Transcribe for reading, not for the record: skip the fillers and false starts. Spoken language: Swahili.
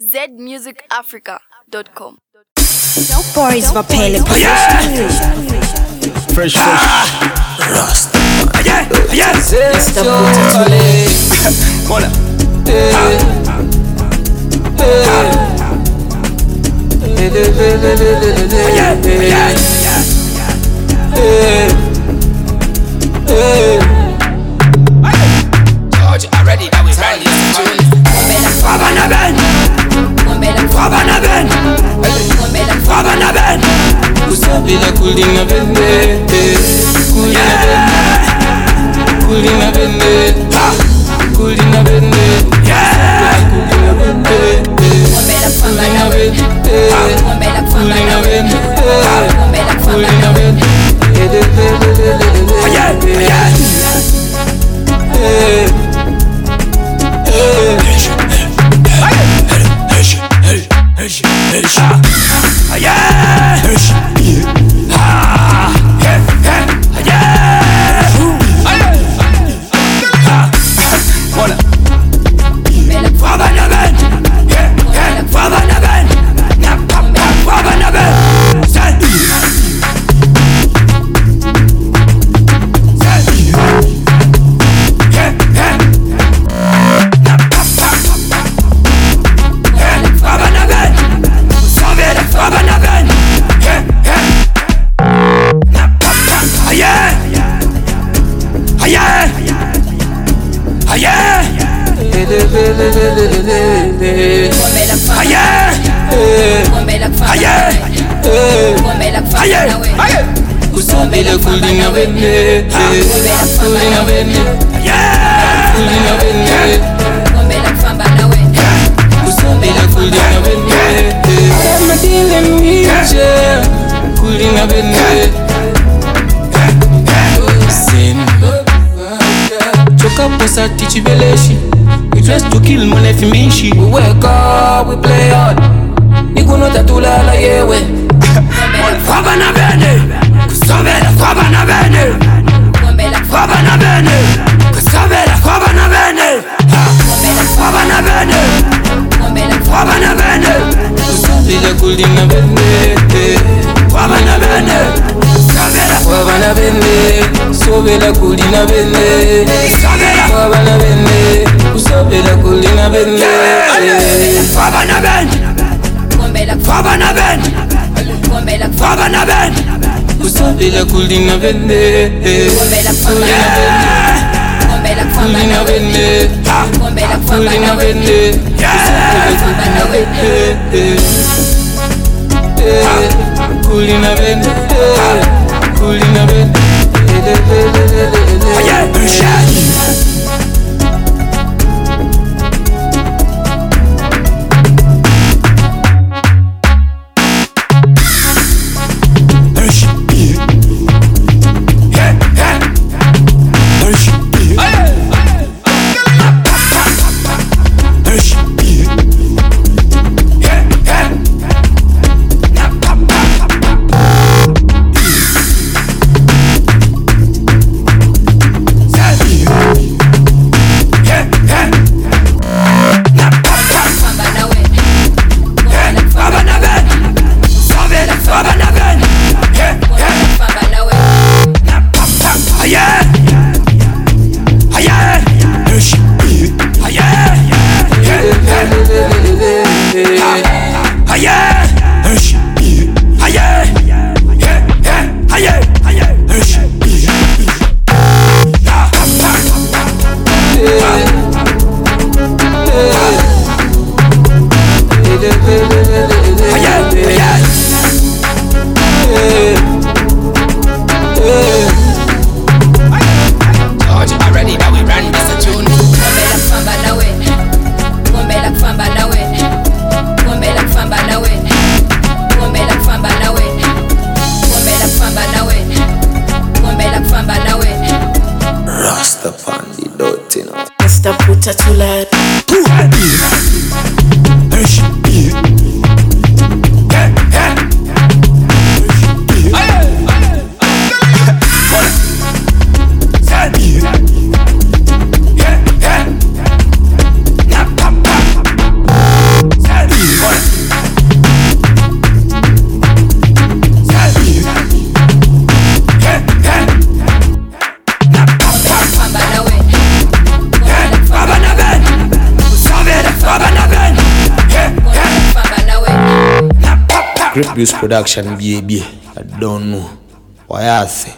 zmusicafrica.com. Boris Vapele. Fresh. Rasta. Yeah. Mr. Butatule. Come on. George, already that we ran this tune. Fabanaben. Usabila kulina bende. Kulina bende. Kulina bende. Usabila kulina bende. Kulina bende. Kulina bende. Usabila kulina bende. I'm dealing with you. Kulina bende. Sin. Choka posa tichi beleshi. We dress to kill money fi mishi. We wake up, we play hard. Nikuno tatulala yewe. Fabanaben. Kusabela Fabanaben. Fabanaben. Kusabela Fabanaben. Fabanaben. Usabila kulina bende. Fabanaben. Kusabela Wabana bende, sobela kulina bende. Kusabela Wabana bende, usobela kulina bende. Fabanaben. Usobela kulina bende. Kulina bende. Kulina bende. Kulina bende. Kulina bende. Mr. Butatule. Great Views Production, baby. I don't know. Why I say?